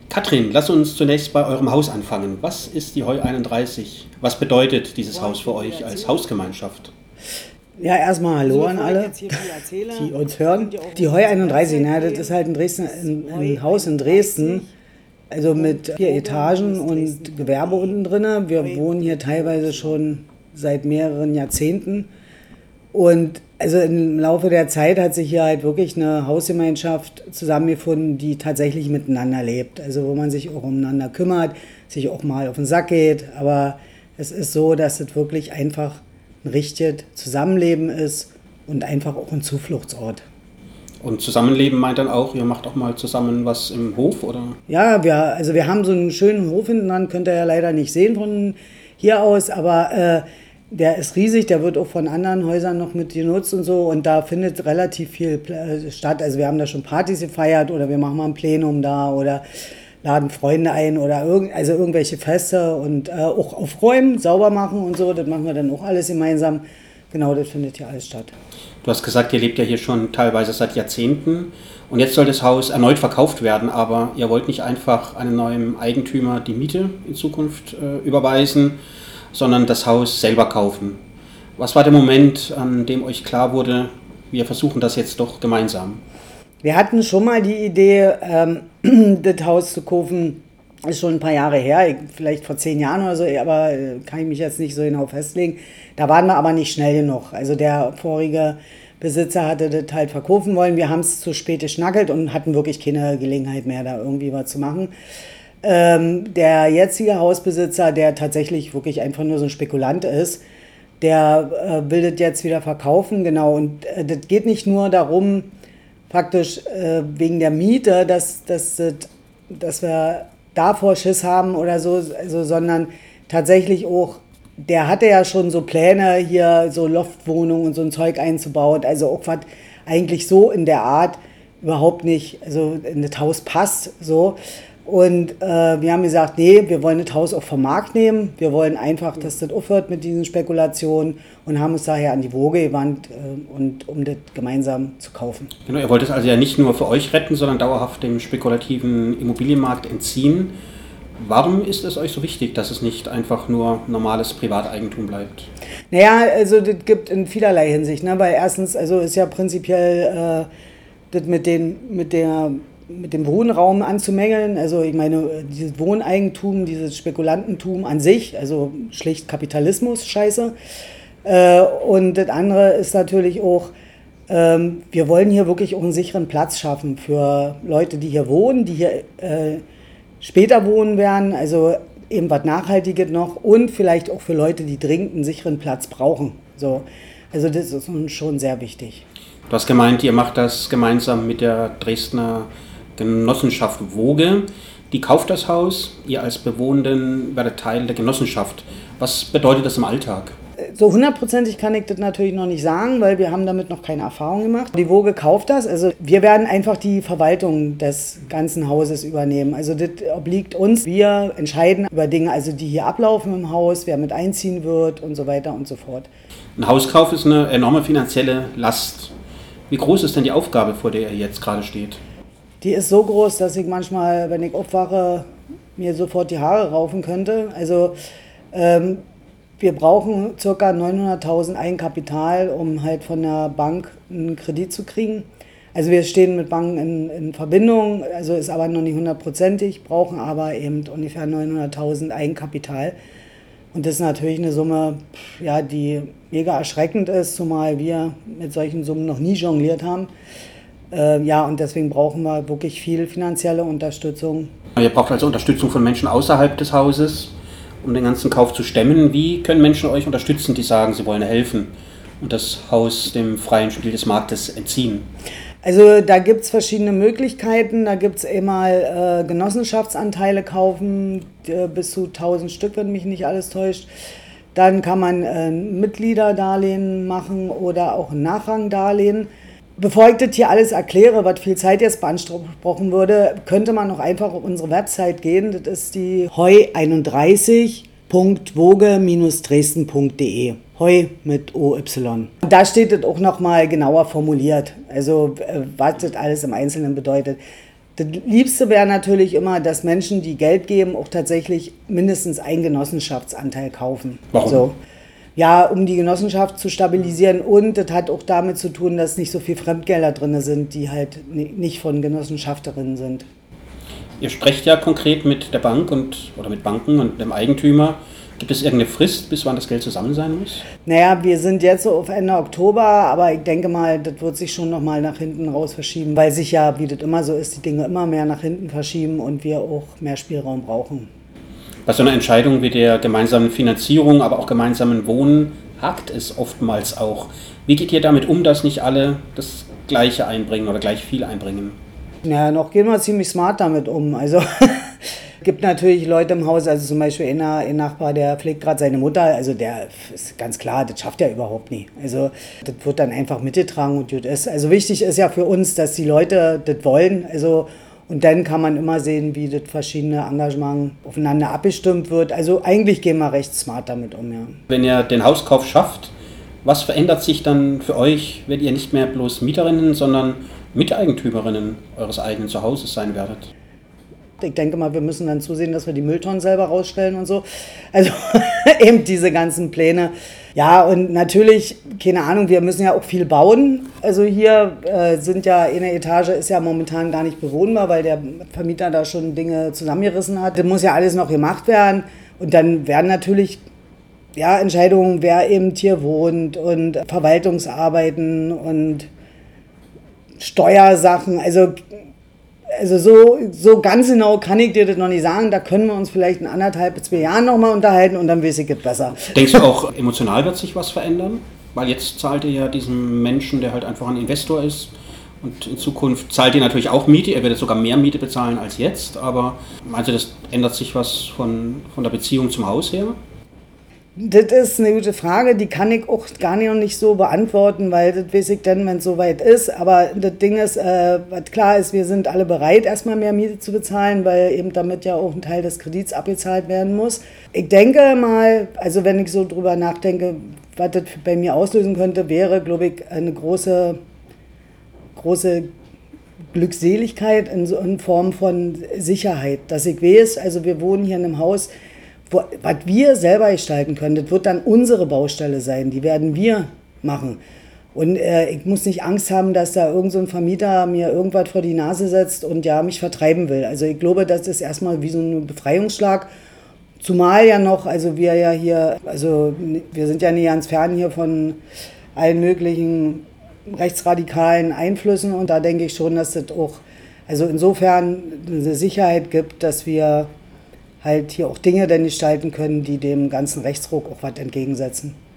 Katrin, lass uns zunächst bei eurem Haus anfangen. Was ist die Heu 31? Was bedeutet dieses Haus für euch als Hausgemeinschaft? Ja, erstmal Hallo an alle, die uns hören. Die Heu 31, das ist halt ein Haus in Dresden, also mit 4 Etagen und Gewerbe unten drin. Wir wohnen hier teilweise schon seit mehreren Jahrzehnten. Und also im Laufe der Zeit hat sich hier halt wirklich eine Hausgemeinschaft zusammengefunden, die tatsächlich miteinander lebt. Also wo man sich auch umeinander kümmert, sich auch mal auf den Sack geht. Aber es ist so, dass es wirklich einfach ein richtiges Zusammenleben ist und einfach auch ein Zufluchtsort. Und Zusammenleben meint dann auch, ihr macht auch mal zusammen was im Hof, oder? Ja, wir haben so einen schönen Hof hinten dran, könnt ihr ja leider nicht sehen von hier aus, aber der ist riesig, der wird auch von anderen Häusern noch mit genutzt und so und da findet relativ viel statt. Also wir haben da schon Partys gefeiert oder wir machen mal ein Plenum da oder laden Freunde ein oder irgendwelche Feste und auch aufräumen, sauber machen und so, das machen wir dann auch alles gemeinsam. Genau, das findet hier alles statt. Du hast gesagt, ihr lebt ja hier schon teilweise seit Jahrzehnten und jetzt soll das Haus erneut verkauft werden, aber ihr wollt nicht einfach einem neuen Eigentümer die Miete in Zukunft überweisen, sondern das Haus selber kaufen. Was war der Moment, an dem euch klar wurde, wir versuchen das jetzt doch gemeinsam? Wir hatten schon mal die Idee, das Haus zu kaufen, ist schon ein paar Jahre her, vielleicht vor 10 Jahren oder so, aber kann ich mich jetzt nicht so genau festlegen. Da waren wir aber nicht schnell genug. Also der vorige Besitzer hatte das halt verkaufen wollen. Wir haben es zu spät geschnackelt und hatten wirklich keine Gelegenheit mehr, da irgendwie was zu machen. Der jetzige Hausbesitzer, der tatsächlich wirklich einfach nur so ein Spekulant ist, der will das jetzt wieder verkaufen, genau. Und das geht nicht nur darum, praktisch wegen der Miete, dass wir davor Schiss haben oder so, also, sondern tatsächlich auch, der hatte ja schon so Pläne, hier so Loftwohnungen und so ein Zeug einzubauen, also auch was eigentlich so in der Art überhaupt nicht, also in das Haus passt, so. Und wir haben gesagt, nee, wir wollen das Haus auch vom Markt nehmen. Wir wollen einfach, dass das aufhört mit diesen Spekulationen und haben uns daher an die Woge gewandt, um das gemeinsam zu kaufen. Genau, ihr wollt es also ja nicht nur für euch retten, sondern dauerhaft dem spekulativen Immobilienmarkt entziehen. Warum ist es euch so wichtig, dass es nicht einfach nur normales Privateigentum bleibt? Naja, also das gibt in vielerlei Hinsicht, ne? Weil erstens, also ist ja prinzipiell das mit dem Wohnraum anzumängeln, also ich meine, dieses Wohneigentum, dieses Spekulantentum an sich, also schlicht Kapitalismus, scheiße. Und das andere ist natürlich auch, wir wollen hier wirklich auch einen sicheren Platz schaffen für Leute, die hier wohnen, die hier später wohnen werden, also eben was Nachhaltiges noch und vielleicht auch für Leute, die dringend einen sicheren Platz brauchen. So. Also das ist uns schon sehr wichtig. Du hast gemeint, ihr macht das gemeinsam mit der Dresdner Genossenschaft Woge. Die kauft das Haus, ihr als Bewohnenden werdet Teil der Genossenschaft. Was bedeutet das im Alltag? So 100%ig kann ich das natürlich noch nicht sagen, weil wir haben damit noch keine Erfahrung gemacht. Die Woge kauft das, also wir werden einfach die Verwaltung des ganzen Hauses übernehmen. Also das obliegt uns. Wir entscheiden über Dinge, also die hier ablaufen im Haus, wer mit einziehen wird und so weiter und so fort. Ein Hauskauf ist eine enorme finanzielle Last. Wie groß ist denn die Aufgabe, vor der ihr jetzt gerade steht? Die ist so groß, dass ich manchmal, wenn ich aufwache, mir sofort die Haare raufen könnte. Also wir brauchen ca. 900.000 Eigenkapital, um halt von der Bank einen Kredit zu kriegen. Also wir stehen mit Banken in Verbindung, also ist aber noch nicht 100%ig, brauchen aber eben ungefähr 900.000 Eigenkapital. Und das ist natürlich eine Summe, ja, die mega erschreckend ist, zumal wir mit solchen Summen noch nie jongliert haben. Ja, und deswegen brauchen wir wirklich viel finanzielle Unterstützung. Ihr braucht also Unterstützung von Menschen außerhalb des Hauses, um den ganzen Kauf zu stemmen. Wie können Menschen euch unterstützen, die sagen, sie wollen helfen und das Haus dem freien Spiel des Marktes entziehen? Also da gibt es verschiedene Möglichkeiten. Da gibt es einmal Genossenschaftsanteile kaufen, bis zu 1000 Stück, wenn mich nicht alles täuscht. Dann kann man Mitgliederdarlehen machen oder auch ein Nachrangdarlehen. Bevor ich das hier alles erkläre, was viel Zeit jetzt beanspruchen würde, könnte man noch einfach auf unsere Website gehen. Das ist die heu31.woge-dresden.de. Heu mit OY. Da steht das auch nochmal genauer formuliert, also was das alles im Einzelnen bedeutet. Das Liebste wäre natürlich immer, dass Menschen, die Geld geben, auch tatsächlich mindestens einen Genossenschaftsanteil kaufen. Warum? So. Ja, um die Genossenschaft zu stabilisieren, und das hat auch damit zu tun, dass nicht so viel Fremdgelder drin sind, die halt nicht von Genossenschafterinnen sind. Ihr sprecht ja konkret mit der Bank oder mit Banken und dem Eigentümer. Gibt es irgendeine Frist, bis wann das Geld zusammen sein muss? Naja, wir sind jetzt so auf Ende Oktober, aber ich denke mal, das wird sich schon nochmal nach hinten raus verschieben, weil sich ja, wie das immer so ist, die Dinge immer mehr nach hinten verschieben und wir auch mehr Spielraum brauchen. Bei so einer Entscheidung wie der gemeinsamen Finanzierung, aber auch gemeinsamen Wohnen hakt es oftmals auch. Wie geht ihr damit um, dass nicht alle das Gleiche einbringen oder gleich viel einbringen? Ja, noch gehen wir ziemlich smart damit um. Also gibt natürlich Leute im Haus, also zum Beispiel ein Nachbar, der pflegt gerade seine Mutter, also der ist ganz klar, das schafft er überhaupt nie. Also das wird dann einfach mitgetragen und gut ist. Also wichtig ist ja für uns, dass die Leute das wollen. Also und dann kann man immer sehen, wie das verschiedene Engagement aufeinander abgestimmt wird. Also eigentlich gehen wir recht smart damit um, ja. Wenn ihr den Hauskauf schafft, was verändert sich dann für euch, wenn ihr nicht mehr bloß Mieterinnen, sondern Miteigentümerinnen eures eigenen Zuhauses sein werdet? Ich denke mal, wir müssen dann zusehen, dass wir die Mülltonnen selber rausstellen und so. Also eben diese ganzen Pläne. Ja, und natürlich, keine Ahnung, wir müssen ja auch viel bauen. Also hier sind ja, eine Etage ist ja momentan gar nicht bewohnbar, weil der Vermieter da schon Dinge zusammengerissen hat. Das muss ja alles noch gemacht werden. Und dann werden natürlich Entscheidungen, wer eben hier wohnt und Verwaltungsarbeiten und Steuersachen, also so ganz genau kann ich dir das noch nicht sagen. Da können wir uns vielleicht in 1,5 bis 2 Jahren nochmal unterhalten und dann weiß ich es besser. Denkst du auch, emotional wird sich was verändern? Weil jetzt zahlt ihr ja diesem Menschen, der halt einfach ein Investor ist, und in Zukunft zahlt ihr natürlich auch Miete. Er wird sogar mehr Miete bezahlen als jetzt. Aber meinst du, das ändert sich was von der Beziehung zum Haus her? Das ist eine gute Frage, die kann ich auch gar nicht so beantworten, weil das weiß ich dann, wenn es soweit ist. Aber das Ding ist, was klar ist, wir sind alle bereit, erstmal mehr Miete zu bezahlen, weil eben damit ja auch ein Teil des Kredits abbezahlt werden muss. Ich denke mal, also wenn ich so drüber nachdenke, was das bei mir auslösen könnte, wäre, glaube ich, eine große Glückseligkeit in Form von Sicherheit, dass ich weiß, also wir wohnen hier in einem Haus, was wir selber gestalten können, das wird dann unsere Baustelle sein, die werden wir machen. Und ich muss nicht Angst haben, dass da irgend so ein Vermieter mir irgendwas vor die Nase setzt und mich vertreiben will. Also ich glaube, das ist erstmal wie so ein Befreiungsschlag. Zumal ja noch, also wir ja hier, also wir sind ja nicht ganz fern hier von allen möglichen rechtsradikalen Einflüssen und da denke ich schon, dass das auch, also insofern eine Sicherheit gibt, dass wir halt hier auch Dinge denn gestalten können, die dem ganzen Rechtsruck auch was entgegensetzen.